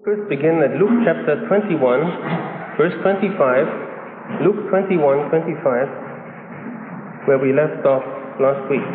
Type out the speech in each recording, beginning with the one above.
First begin at Luke chapter 21, verse 25, Luke 21, 25, where we left off last week.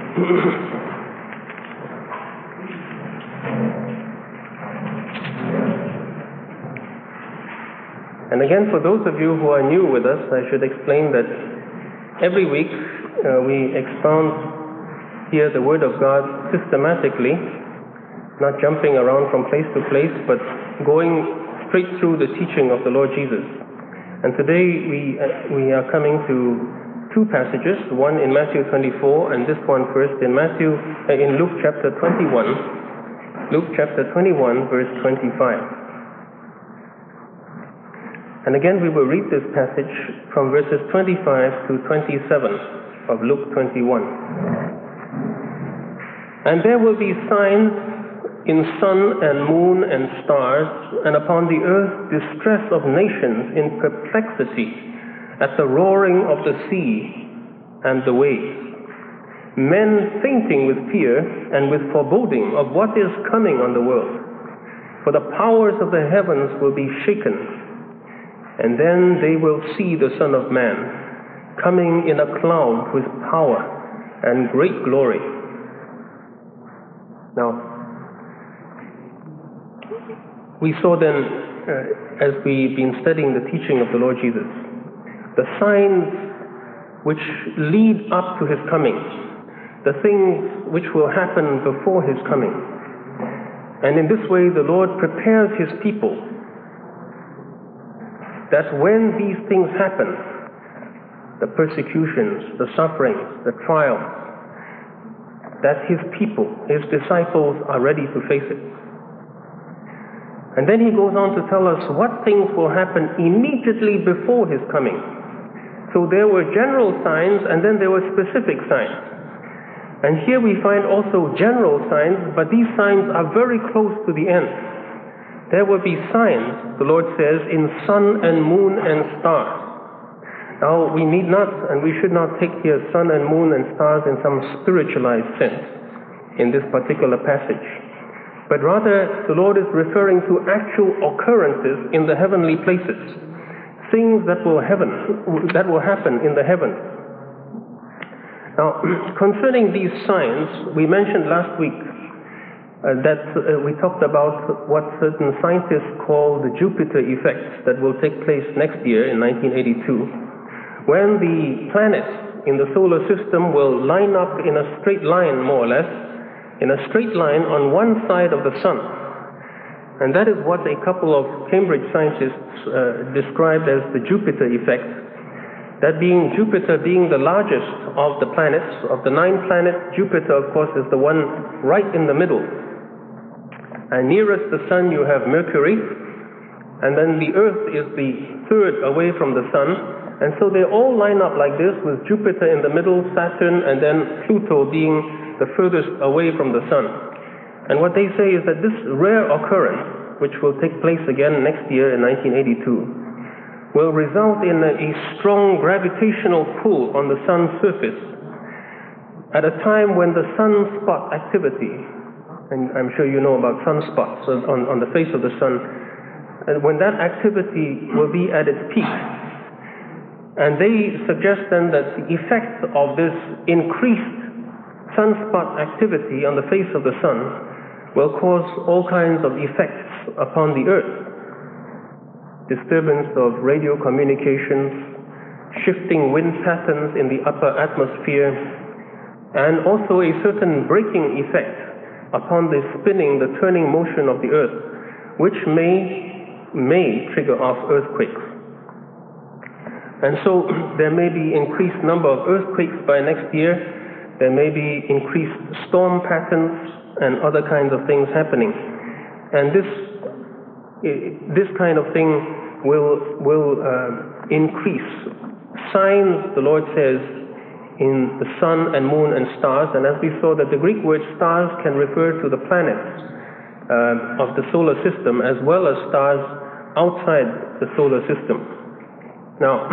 And again, for those of you who are new with us, I should explain that every week we expound here the Word of God systematically, not jumping around from place to place, but going straight through the teaching of the Lord Jesus. And today we are coming to two passages, one in Matthew 24 and this one first in Luke chapter 21. Luke chapter 21 verse 25. And again we will read this passage from verses 25 to 27 of Luke 21. And there will be signs in sun and moon and stars, and upon the earth distress of nations in perplexity at the roaring of the sea and the waves. Men fainting with fear and with foreboding of what is coming on the world. For the powers of the heavens will be shaken, and then they will see the Son of Man coming in a cloud with power and great glory. Now, we saw then, as we've been studying the teaching of the Lord Jesus, the signs which lead up to His coming, the things which will happen before His coming. And in this way, the Lord prepares His people that when these things happen, the persecutions, the sufferings, the trials, that His people, His disciples are ready to face it. And then He goes on to tell us what things will happen immediately before His coming. So there were general signs and then there were specific signs. And here we find also general signs, but these signs are very close to the end. There will be signs, the Lord says, in sun and moon and stars. Now we need not and we should not take here sun and moon and stars in some spiritualized sense in this particular passage. But rather, the Lord is referring to actual occurrences in the heavenly places, things that will happen in the heavens. Now, concerning these signs, we mentioned last week that we talked about what certain scientists call the Jupiter effect that will take place next year in 1982, when the planets in the solar system will line up in a straight line, more or less, in a straight line on one side of the sun. And that is what a couple of Cambridge scientists described as the Jupiter effect. That being Jupiter being the largest of the planets, of the 9 planets, Jupiter of course is the one right in the middle. And nearest the sun you have Mercury, and then the Earth is the third away from the sun. And so they all line up like this, with Jupiter in the middle, Saturn, and then Pluto being the furthest away from the sun. And what they say is that this rare occurrence, which will take place again next year in 1982, will result in a strong gravitational pull on the sun's surface at a time when the sunspot activity, and I'm sure you know about sunspots on the face of the sun, and when that activity will be at its peak. And they suggest then that the effect of this increased sunspot activity on the face of the sun will cause all kinds of effects upon the earth. Disturbance of radio communications, shifting wind patterns in the upper atmosphere, and also a certain braking effect upon the spinning, the turning motion of the earth, which may trigger off earthquakes. And so there may be increased number of earthquakes by next year. There may be increased storm patterns and other kinds of things happening. And this kind of thing will increase. Signs, the Lord says, in the sun and moon and stars. And as we saw that the Greek word stars can refer to the planets of the solar system as well as stars outside the solar system. Now,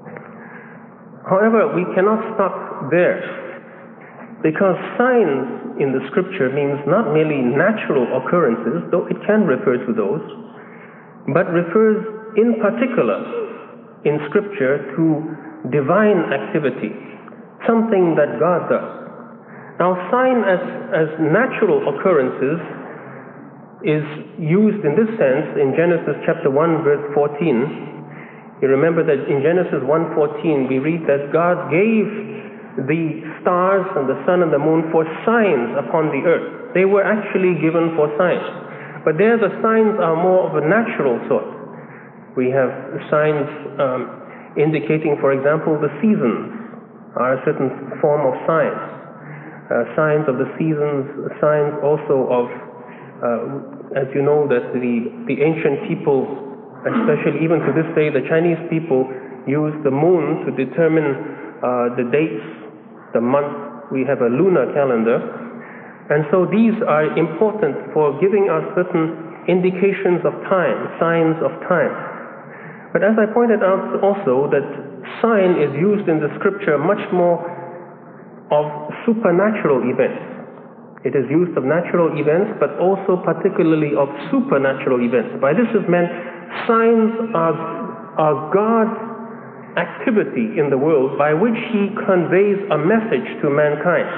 however, we cannot stop there, because signs in the scripture means not merely natural occurrences, though it can refer to those, but refers in particular in scripture to divine activity, something that God does. Now, sign as natural occurrences is used in this sense in Genesis chapter 1, verse 14. You remember that in Genesis 1:14 we read that God gave the stars and the sun and the moon for signs upon the earth. They were actually given for signs. But there the signs are more of a natural sort. We have signs indicating, for example, the seasons are a certain form of signs. Signs of the seasons, signs also of, as you know, that the ancient people, especially even to this day, the Chinese people use the moon to determine the dates, the month. We have a lunar calendar. And so these are important for giving us certain indications of time, signs of time. But as I pointed out also, that sign is used in the scripture much more of supernatural events. It is used of natural events, but also particularly of supernatural events. By this is meant signs are God's activity in the world by which He conveys a message to mankind.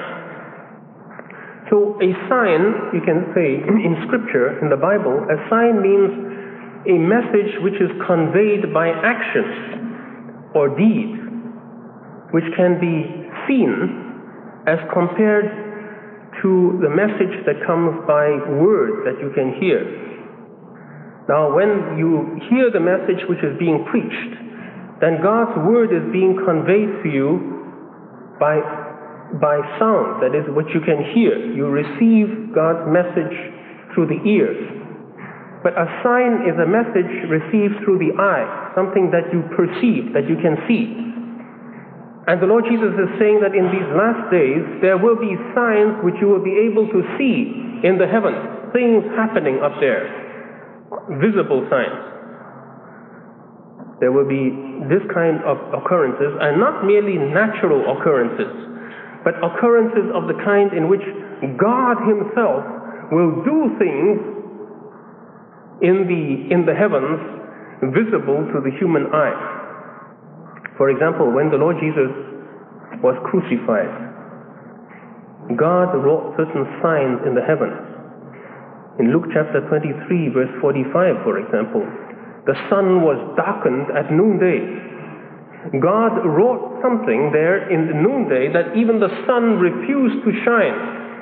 So a sign, you can say, in Scripture, in the Bible, a sign means a message which is conveyed by action or deed, which can be seen as compared to the message that comes by word that you can hear. Now, when you hear the message which is being preached, then God's word is being conveyed to you by sound, that is, what you can hear. You receive God's message through the ears. But a sign is a message received through the eye, something that you perceive, that you can see. And the Lord Jesus is saying that in these last days, there will be signs which you will be able to see in the heavens, things happening up there, visible signs. There will be this kind of occurrences, and not merely natural occurrences, but occurrences of the kind in which God Himself will do things in the heavens visible to the human eye. For example, when the Lord Jesus was crucified, God wrought certain signs in the heavens. In Luke chapter 23, verse 45, for example, the sun was darkened at noonday. God wrought something there in the noonday that even the sun refused to shine.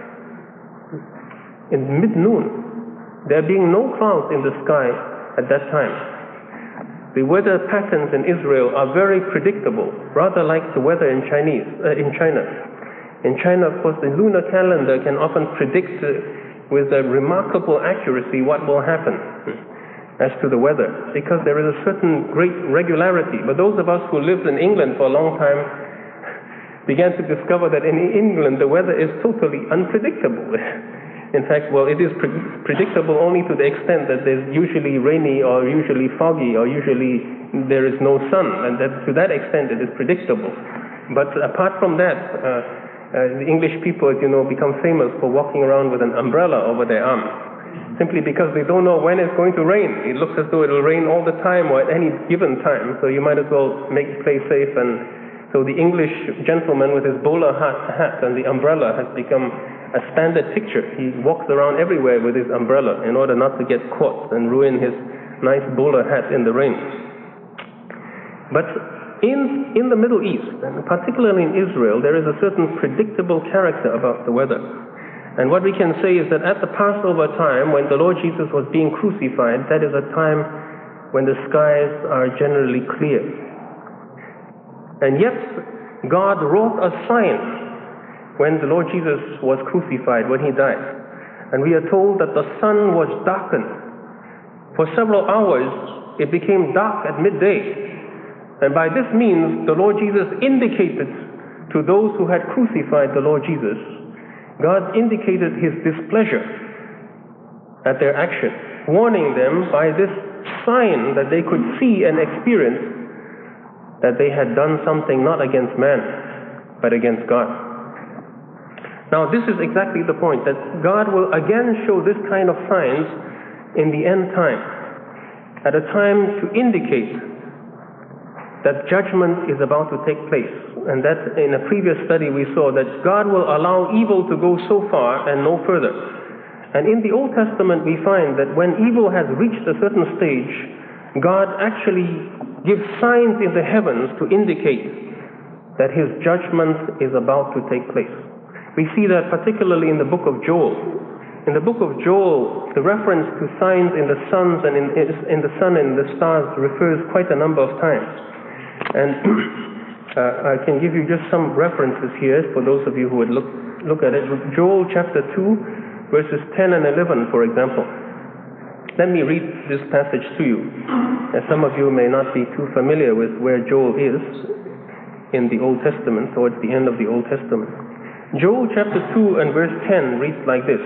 In mid-noon, there being no clouds in the sky at that time. The weather patterns in Israel are very predictable, rather like the weather in China. In China, of course, the lunar calendar can often predict with a remarkable accuracy what will happen as to the weather, because there is a certain great regularity. But those of us who lived in England for a long time began to discover that in England the weather is totally unpredictable. In fact, well, it is predictable only to the extent that there's usually rainy or usually foggy or usually there is no sun, and that to that extent it is predictable. But apart from that, the English people, as you know, become famous for walking around with an umbrella over their arm, simply because they don't know when it's going to rain. It looks as though it will rain all the time or at any given time, so you might as well play safe. And so the English gentleman with his bowler hat and the umbrella has become a standard picture. He walks around everywhere with his umbrella in order not to get caught and ruin his nice bowler hat in the rain. But in the Middle East, and particularly in Israel, there is a certain predictable character about the weather. And what we can say is that at the Passover time, when the Lord Jesus was being crucified, that is a time when the skies are generally clear. And yet, God wrought a sign when the Lord Jesus was crucified, when He died. And we are told that the sun was darkened. For several hours, it became dark at midday. And by this means, the Lord Jesus indicated to those who had crucified the Lord Jesus, God indicated His displeasure at their action, warning them by this sign that they could see and experience that they had done something not against man, but against God. Now, this is exactly the point, that God will again show this kind of signs in the end time, at a time to indicate that judgment is about to take place. And that in a previous study we saw that God will allow evil to go so far and no further. And in the Old Testament we find that when evil has reached a certain stage, God actually gives signs in the heavens to indicate that his judgment is about to take place. We see that particularly in the book of Joel. In the book of Joel, the reference to signs in the sun and in the sun and the stars refers quite a number of times. And I can give you just some references here for those of you who would look at it. Joel chapter 2, verses 10 and 11, for example. Let me read this passage to you, as some of you may not be too familiar with where Joel is in the Old Testament, towards the end of the Old Testament. Joel chapter 2 and verse 10 reads like this: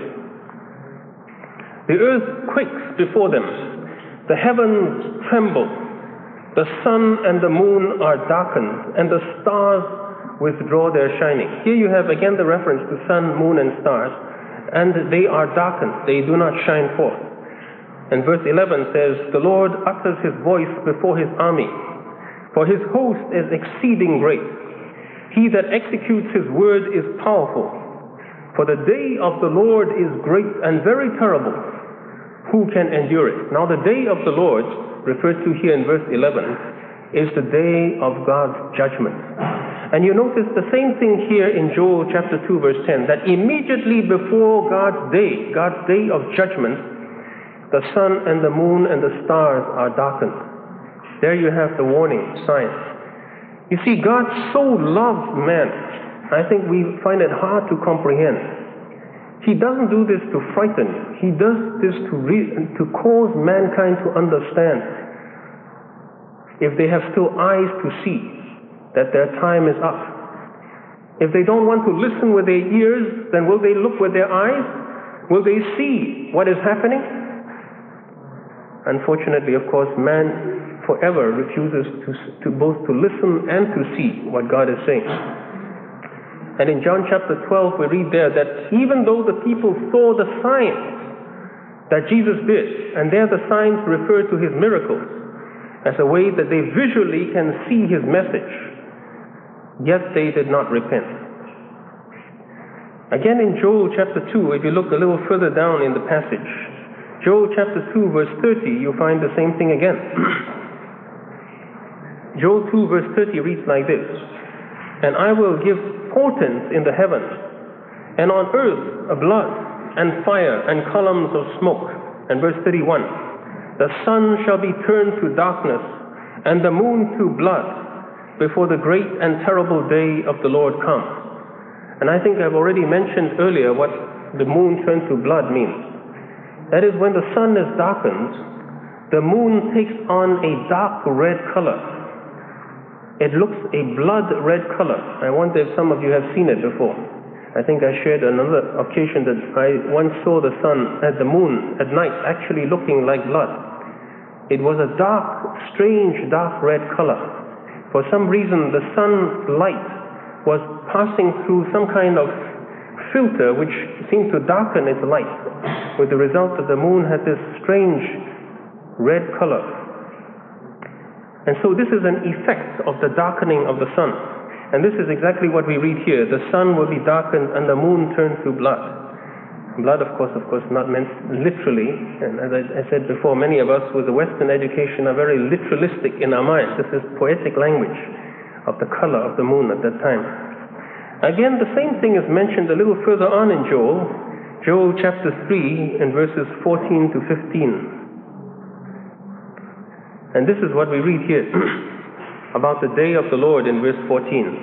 "The earth quakes before them, the heavens tremble, the sun and the moon are darkened, and the stars withdraw their shining." Here you have again the reference to sun, moon, and stars, and they are darkened, they do not shine forth. And verse 11 says, "The Lord utters his voice before his army, for his host is exceeding great. He that executes his word is powerful. For the day of the Lord is great and very terrible. Who can endure it?" Now the day of the Lord, referred to here in verse 11, is the day of God's judgment. And you notice the same thing here in Joel chapter 2 verse 10, that immediately before God's day of judgment, the sun and the moon and the stars are darkened. There you have the warning sign. You see, God so loves man, I think we find it hard to comprehend. He doesn't do this to frighten you. He does this to cause mankind to understand, if they have still eyes to see, that their time is up. If they don't want to listen with their ears, then will they look with their eyes? Will they see what is happening? Unfortunately, of course, man forever refuses to both to listen and to see what God is saying. And in John chapter 12, we read there that even though the people saw the signs that Jesus did, and there the signs refer to his miracles as a way that they visually can see his message, yet they did not repent. Again in Joel chapter 2, if you look a little further down in the passage, Joel chapter 2 verse 30, you find the same thing again. Joel 2 verse 30 reads like this: "And I will give portents in the heavens, and on earth a blood, and fire, and columns of smoke." And verse 31, "The sun shall be turned to darkness, and the moon to blood, before the great and terrible day of the Lord comes." And I think I've already mentioned earlier what the moon turned to blood means. That is, when the sun is darkened, the moon takes on a dark red color. It looks a blood red color. I wonder if some of you have seen it before. I think I shared another occasion that I once saw the sun at the moon at night actually looking like blood. It was a dark, strange dark red color. For some reason the sun's light was passing through some kind of filter which seemed to darken its light, with the result that the moon had this strange red color. And so this is an effect of the darkening of the sun. And this is exactly what we read here. The sun will be darkened and the moon turned to blood. Blood, of course, not meant literally. And as I said before, many of us with a Western education are very literalistic in our minds. This is poetic language of the color of the moon at that time. Again, the same thing is mentioned a little further on in Joel chapter 3 and verses 14 to 15. And this is what we read here about the day of the Lord in verse 14.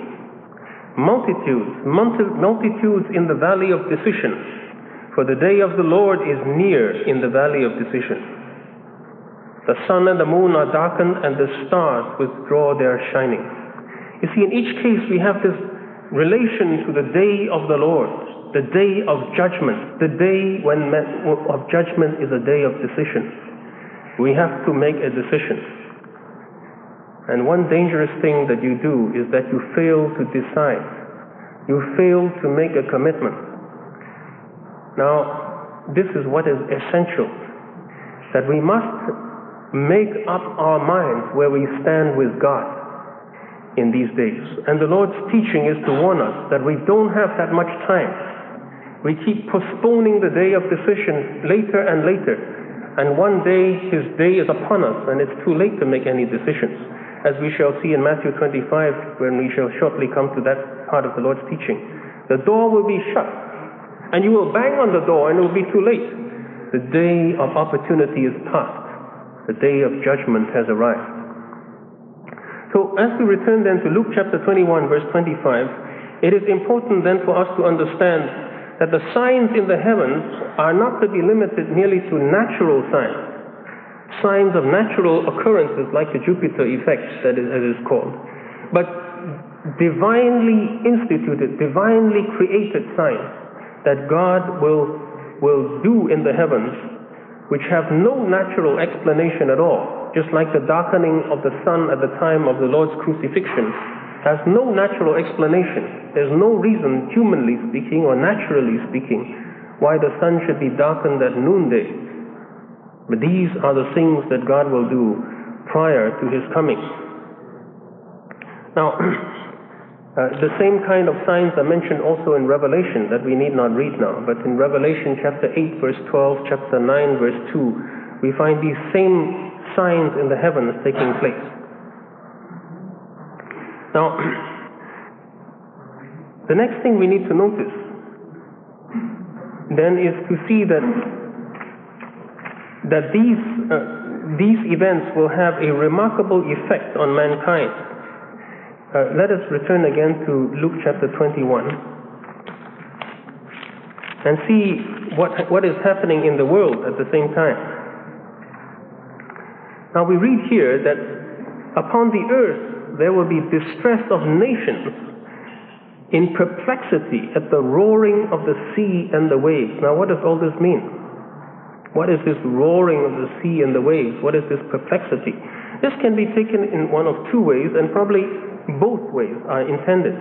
Multitudes in the valley of decision, for the day of the Lord is near in the valley of decision. The sun and the moon are darkened, and the stars withdraw their shining. You see, in each case we have this relation to the day of the Lord, the day of judgment. The day of judgment is a day of decision. We have to make a decision. And one dangerous thing that you do is that you fail to decide. You fail to make a commitment. Now, this is what is essential, that we must make up our minds where we stand with God in these days. And the Lord's teaching is to warn us that we don't have that much time. We keep postponing the day of decision later and later, and one day His day is upon us, and it's too late to make any decisions, as we shall see in Matthew 25, when we shall shortly come to that part of the Lord's teaching. The door will be shut, and you will bang on the door, and it will be too late. The day of opportunity is past. The day of judgment has arrived. So as we return then to Luke chapter 21, verse 25, it is important then for us to understand that the signs in the heavens are not to be limited merely to natural signs of natural occurrences like the Jupiter effect, that is, as it is called, but divinely instituted, divinely created signs that God will do in the heavens, which have no natural explanation at all, just like the darkening of the sun at the time of the Lord's crucifixion has no natural explanation. There's no reason, humanly speaking or naturally speaking, why the sun should be darkened at noonday. But these are the things that God will do prior to His coming. Now, the same kind of signs are mentioned also in Revelation that we need not read now, but in Revelation chapter 8 verse 12, chapter 9 verse 2, we find these same signs in the heavens taking place. Now, the next thing we need to notice then is to see that these events will have a remarkable effect on mankind. Let us return again to Luke chapter 21 and see what is happening in the world at the same time. Now we read here that upon the earth there will be distress of nations in perplexity at the roaring of the sea and the waves. Now what does all this mean? What is this roaring of the sea and the waves? What is this perplexity? This can be taken in one of two ways, and probably both ways are intended.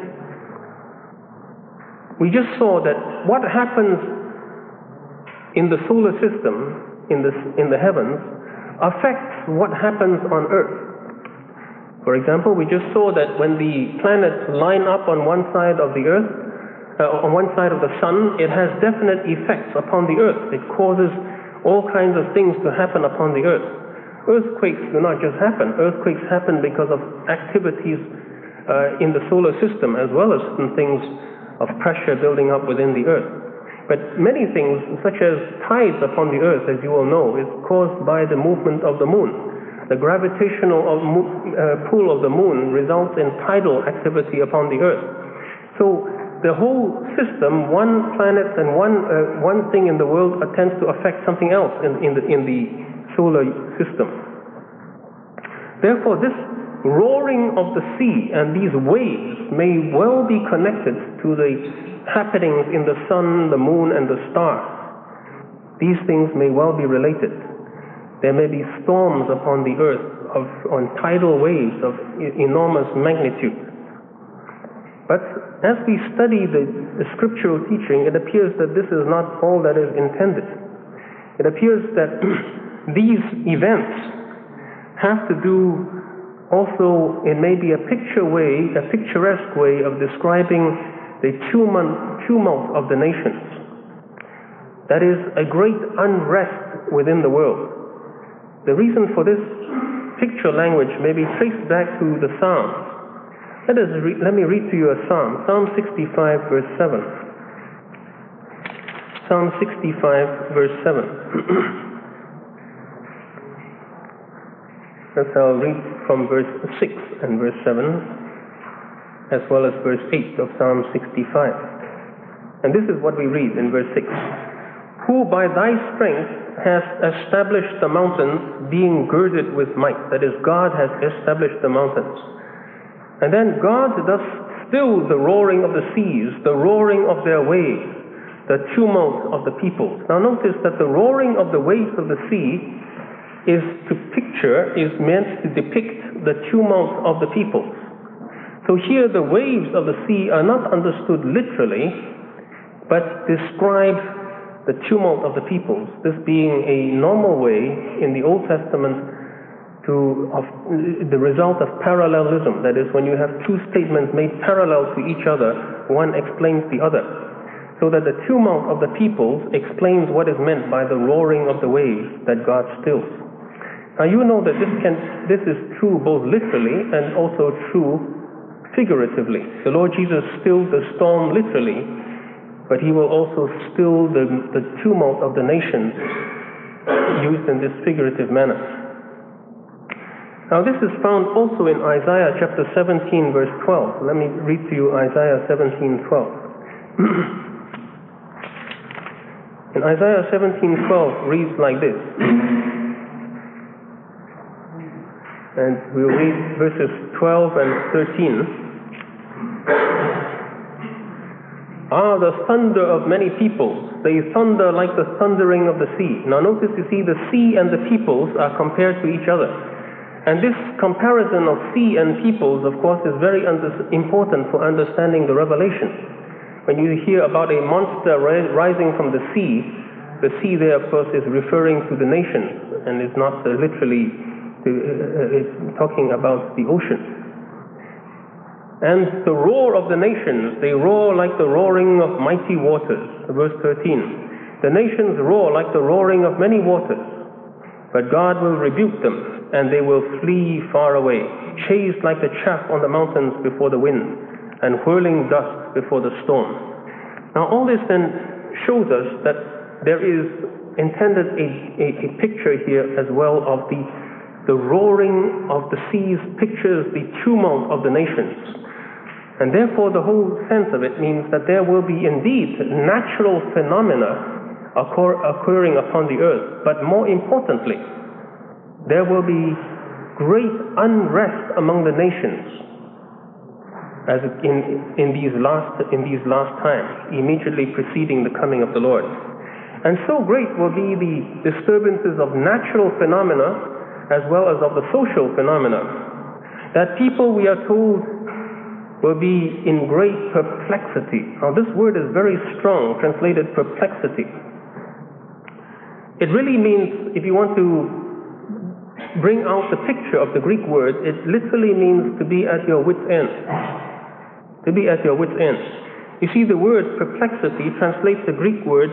We just saw that what happens in the solar system, in the heavens, affects what happens on earth. For example, we just saw that when the planets line up on one side of the earth, on one side of the sun, it has definite effects upon the earth. It causes all kinds of things to happen upon the earth. Earthquakes do not just happen. Earthquakes happen because of activities in the solar system, as well as certain things of pressure building up within the earth. But many things, such as tides upon the earth, as you all know, is caused by the movement of the moon. The gravitational pull of the moon results in tidal activity upon the earth. So the whole system, one planet and one thing in the world tends to affect something else in the solar system. Therefore, this roaring of the sea and these waves may well be connected to the happenings in the sun, the moon, and the stars. These things may well be related. There may be storms upon the earth on tidal waves of enormous magnitude. But as we study the scriptural teaching, it appears that this is not all that is intended. It appears that these events have to do also, it may be a picturesque way of describing the tumult of the nations. That is a great unrest within the world. The reason for this picture language may be traced back to the Psalms. Let me read to you a psalm. Psalm 65 verse 7. Psalm 65 verse 7. I'll read from verse 6 and verse 7, as well as verse 8 of Psalm 65. And this is what we read in verse 6. Who by thy strength has established the mountains, being girded with might. That is, God has established the mountains. And then God does still the roaring of the seas, the roaring of their waves, the tumult of the peoples. Now notice that the roaring of the waves of the sea is meant to depict the tumult of the peoples. So here the waves of the sea are not understood literally, but describe the tumult of the peoples, this being a normal way in the Old Testament of the result of parallelism. That is, when you have two statements made parallel to each other, one explains the other. So that the tumult of the peoples explains what is meant by the roaring of the waves that God stills. Now you know that this is true both literally and also true figuratively. The Lord Jesus stilled the storm literally, but he will also still the tumult of the nations used in this figurative manner. Now this is found also in Isaiah chapter 17 verse 12. Let me read to you Isaiah 17:12. In Isaiah 17:12 reads like this. And we'll read verses 12 and 13. The thunder of many peoples, they thunder like the thundering of the sea. Now notice, you see, the sea and the peoples are compared to each other. And this comparison of sea and peoples, of course, is very important for understanding the Revelation. When you hear about a monster rising from the sea there, of course, is referring to the nations, and is not literally it's talking about the ocean. And the roar of the nations, they roar like the roaring of mighty waters. Verse 13. The nations roar like the roaring of many waters, but God will rebuke them, and they will flee far away, chased like the chaff on the mountains before the wind, and whirling dust before the storm. Now all this then shows us that there is intended a picture here as well of the roaring of the seas, pictures the tumult of the nations. And therefore the whole sense of it means that there will be indeed natural phenomena occurring upon the earth, but more importantly, there will be great unrest among the nations as in these last times, immediately preceding the coming of the Lord. And so great will be the disturbances of natural phenomena as well as of the social phenomena that people, we are told, will be in great perplexity. Now this word is very strong, translated perplexity. It really means, if you want to bring out the picture of the Greek word, it literally means to be at your wit's end. To be at your wit's end. You see, the word perplexity translates the Greek word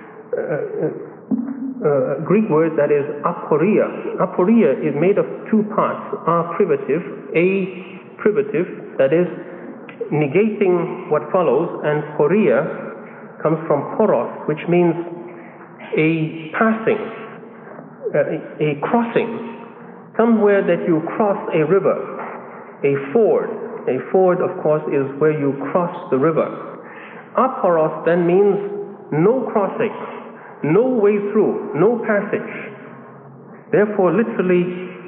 that is aporia. Aporia is made of two parts, a privative, that is negating what follows, and poria comes from poros, which means a passing, a crossing. Somewhere that you cross a river, a ford. A ford, of course, is where you cross the river. Aporos then means no crossing, no way through, no passage. Therefore, literally,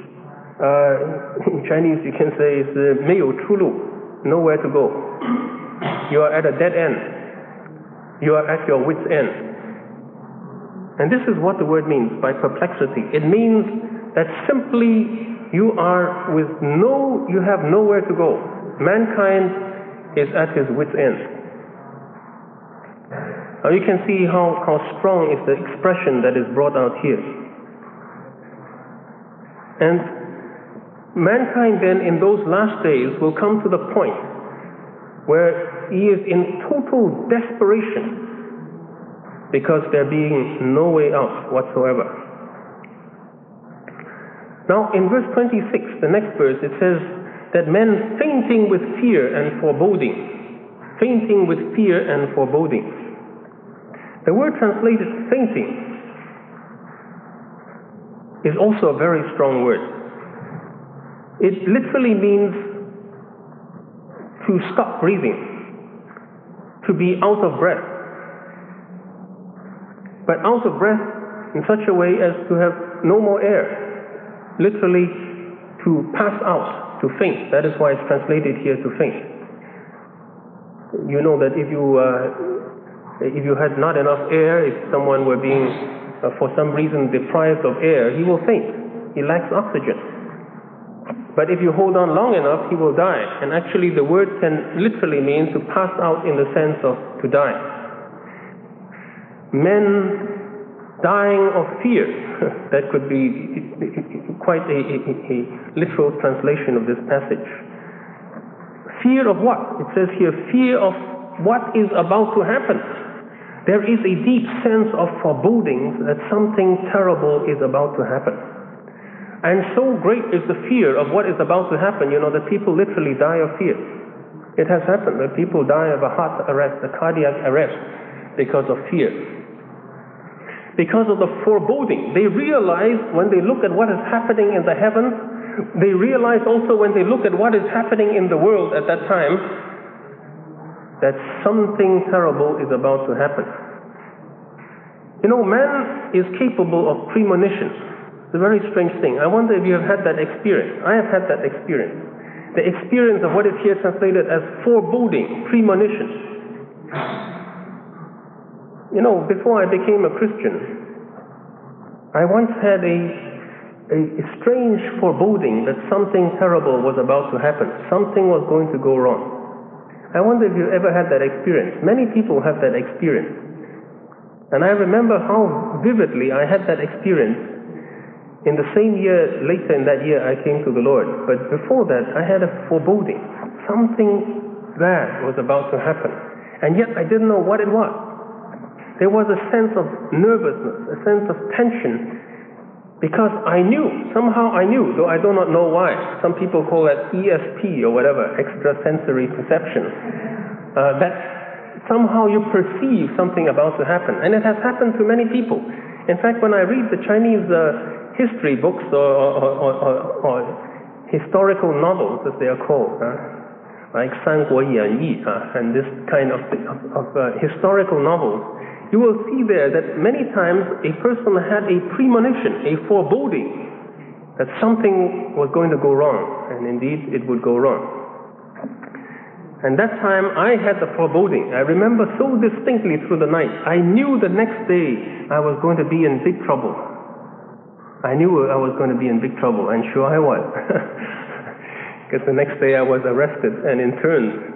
in Chinese you can say it's 没有出路, nowhere to go. You are at a dead end. You are at your wit's end. And this is what the word means by perplexity. It means that simply you have nowhere to go. Mankind is at his wit's end. Now you can see how strong is the expression that is brought out here. And mankind then in those last days will come to the point where he is in total desperation because there being no way out whatsoever. Now in verse 26, the next verse, it says that men fainting with fear and foreboding. Fainting with fear and foreboding. The word translated fainting is also a very strong word. It literally means to stop breathing, to be out of breath. But out of breath in such a way as to have no more air. Literally to pass out, to faint. That is why it's translated here to faint. You know that if you had not enough air, if someone were being for some reason deprived of air, he will faint. He lacks oxygen. But if you hold on long enough, he will die. And actually the word can literally mean to pass out in the sense of to die. men dying of fear. That could be quite a literal translation of this passage. Fear of what? It says here, fear of what is about to happen. There is a deep sense of foreboding that something terrible is about to happen. And so great is the fear of what is about to happen, that people literally die of fear. It has happened that people die of a heart arrest, a cardiac arrest, because of fear. Because of the foreboding. They realize when they look at what is happening in the heavens, they realize also when they look at what is happening in the world at that time, that something terrible is about to happen. Man is capable of premonition. It's a very strange thing. I wonder if you have had that experience. I have had that experience. The experience of what is here translated as foreboding, premonition. Before I became a Christian, I once had a strange foreboding that something terrible was about to happen. Something was going to go wrong. I wonder if you ever had that experience. Many people have that experience. And I remember how vividly I had that experience in the same year, later in that year, I came to the Lord. But before that, I had a foreboding. Something bad was about to happen. And yet I didn't know what it was. There was a sense of nervousness, a sense of tension, because I knew, somehow I knew, though I do not know why. Some people call that ESP or whatever, extrasensory perception, that somehow you perceive something about to happen. And it has happened to many people. In fact, when I read the Chinese history books or historical novels, as they are called, like 三国演义 and this kind of historical novels, you will see there that many times a person had a premonition, a foreboding that something was going to go wrong, and indeed it would go wrong. And that time I had the foreboding. I remember so distinctly through the night. I knew the next day I was going to be in big trouble. I knew I was going to be in big trouble, and sure I was. Because the next day I was arrested and interned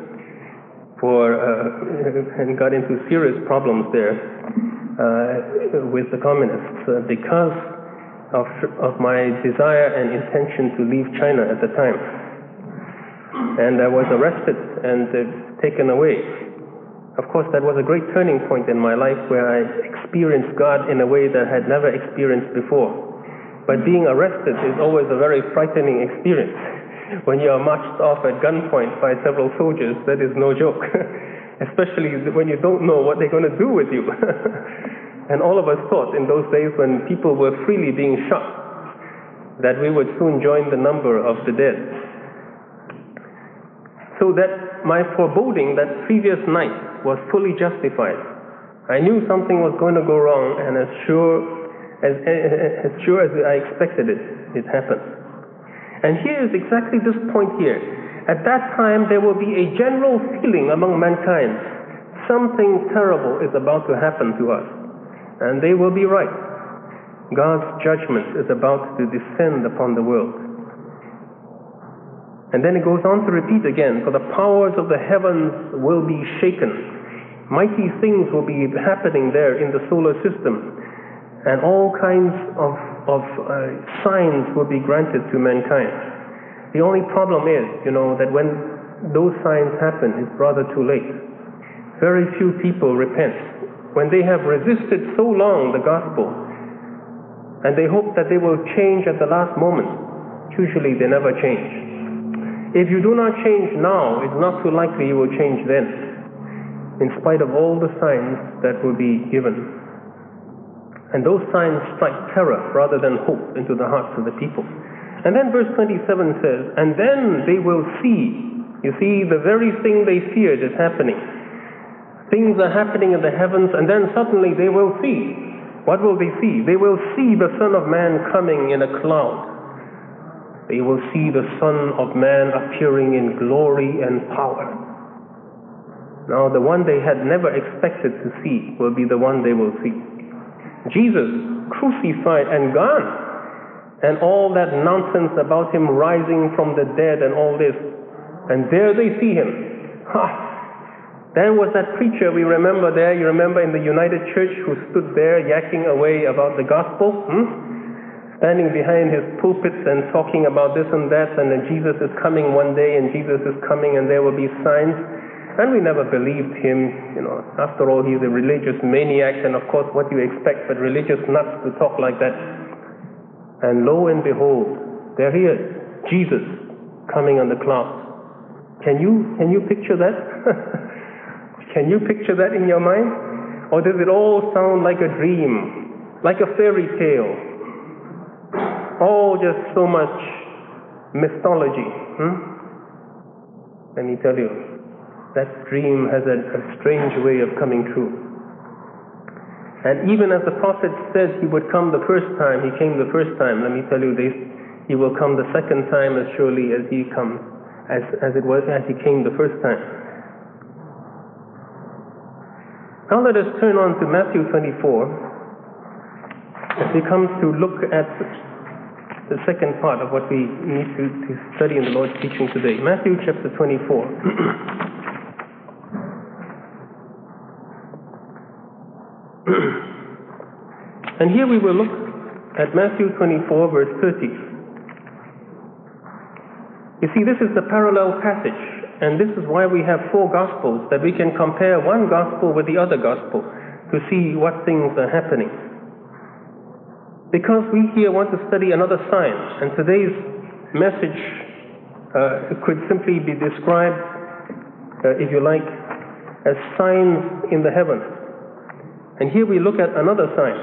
and got into serious problems there with the communists because of my desire and intention to leave China at the time. And I was arrested and taken away. Of course, that was a great turning point in my life where I experienced God in a way that I had never experienced before. But being arrested is always a very frightening experience. When you are marched off at gunpoint by several soldiers, that is no joke. Especially when you don't know what they're going to do with you. And all of us thought in those days when people were freely being shot that we would soon join the number of the dead. So that my foreboding that previous night was fully justified. I knew something was going to go wrong, and as sure as I expected it, it happened. And here is exactly this point here. At that time, there will be a general feeling among mankind. Something terrible is about to happen to us. And they will be right. God's judgment is about to descend upon the world. And then it goes on to repeat again, for the powers of the heavens will be shaken. Mighty things will be happening there in the solar system. And all kinds of signs will be granted to mankind. The only problem is, that when those signs happen, it's rather too late. Very few people repent. When they have resisted so long the gospel, and they hope that they will change at the last moment, usually they never change. If you do not change now, it's not too likely you will change then, in spite of all the signs that will be given. And those signs strike terror rather than hope into the hearts of the people. And then verse 27 says, and then they will see. You see, the very thing they feared is happening. Things are happening in the heavens, and then suddenly they will see. What will they see? They will see the Son of Man coming in a cloud. They will see the Son of Man appearing in glory and power. Now, the one they had never expected to see will be the one they will see. Jesus crucified and gone, and all that nonsense about him rising from the dead and all this, and there they see him. Then was that preacher we remember there, you remember in the United Church, who stood there yakking away about the gospel, standing behind his pulpit and talking about this and that, and that Jesus is coming one day, and Jesus is coming, and there will be signs. And we never believed him. After all, he's a religious maniac, and of course, what do you expect but religious nuts to talk like that? And lo and behold, there he is, Jesus, coming on the clouds. Can you picture that? Can you picture that in your mind? Or does it all sound like a dream, like a fairy tale? All just so much mythology. Let me tell you, that dream has a strange way of coming true. And even as the prophet said he would come the first time, he came the first time. Let me tell you this, he will come the second time as surely as he comes, as he came the first time. Now let us turn on to Matthew 24 as we come to look at the second part of what we need to study in the Lord's teaching today. Matthew chapter 24. And here we will look at Matthew 24 verse 30. You see, this is the parallel passage. And this is why we have 4 Gospels, that we can compare one Gospel with the other Gospel to see what things are happening. Because we here want to study another sign, and today's message could simply be described, if you like, as signs in the heavens. And here we look at another sign,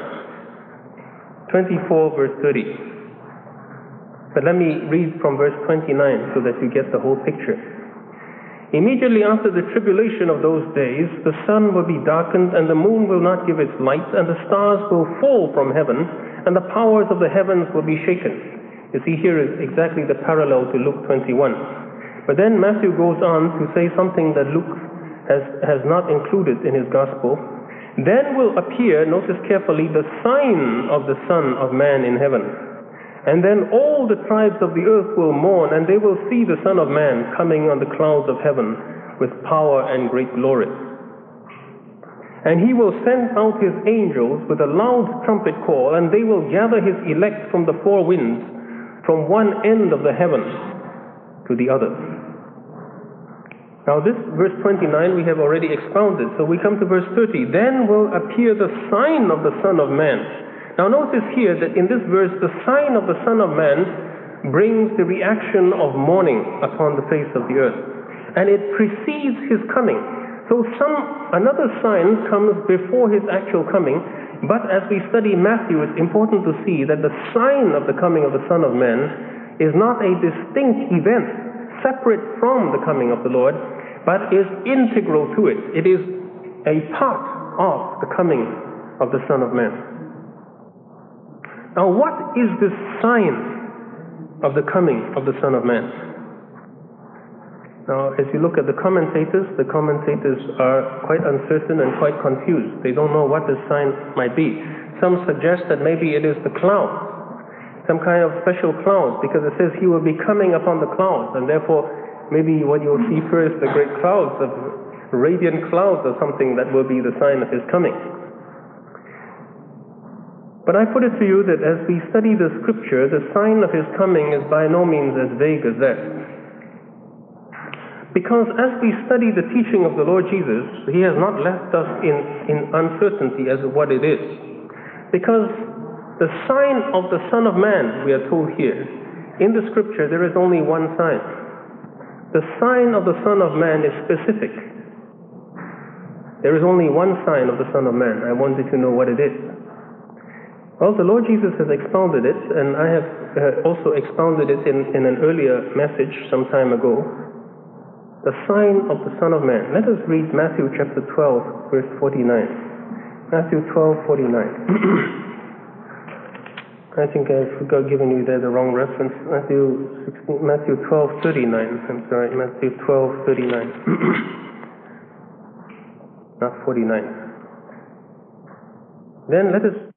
24 verse 30. But let me read from verse 29 so that you get the whole picture. Immediately after the tribulation of those days, the sun will be darkened, and the moon will not give its light, and the stars will fall from heaven, and the powers of the heavens will be shaken. You see, here is exactly the parallel to Luke 21. But then Matthew goes on to say something that Luke has not included in his gospel. Then will appear, notice carefully, the sign of the Son of Man in heaven. And then all the tribes of the earth will mourn, and they will see the Son of Man coming on the clouds of heaven with power and great glory. And he will send out his angels with a loud trumpet call, and they will gather his elect from the 4 winds, from one end of the heaven to the other. Now this verse 29 we have already expounded, so we come to verse 30. Then will appear the sign of the Son of Man. Now notice here that in this verse, the sign of the Son of Man brings the reaction of mourning upon the face of the earth. And it precedes his coming. So another sign comes before his actual coming. But as we study Matthew, it's important to see that the sign of the coming of the Son of Man is not a distinct event, separate from the coming of the Lord, but is integral to it. It is a part of the coming of the Son of Man. Now, what is this sign of the coming of the Son of Man? Now, as you look at the commentators are quite uncertain and quite confused. They don't know what this sign might be. Some suggest that maybe it is the clouds, some kind of special clouds, because it says he will be coming upon the clouds, and therefore maybe what you'll see first, the great clouds, of radiant clouds or something that will be the sign of his coming. But I put it to you that as we study the scripture, the sign of his coming is by no means as vague as that. Because as we study the teaching of the Lord Jesus, he has not left us in uncertainty as to what it is. Because the sign of the Son of Man, we are told here, in the scripture there is only one sign. The sign of the Son of Man is specific. There is only one sign of the Son of Man. I wanted to know what it is. Well, the Lord Jesus has expounded it, and I have also expounded it in an earlier message some time ago. The sign of the Son of Man. Let us read Matthew chapter 12, verse 49. Matthew 12:49. I think I've given you there the wrong reference. Matthew 12:39. I'm sorry, Matthew 12:39. Not 49. Then let us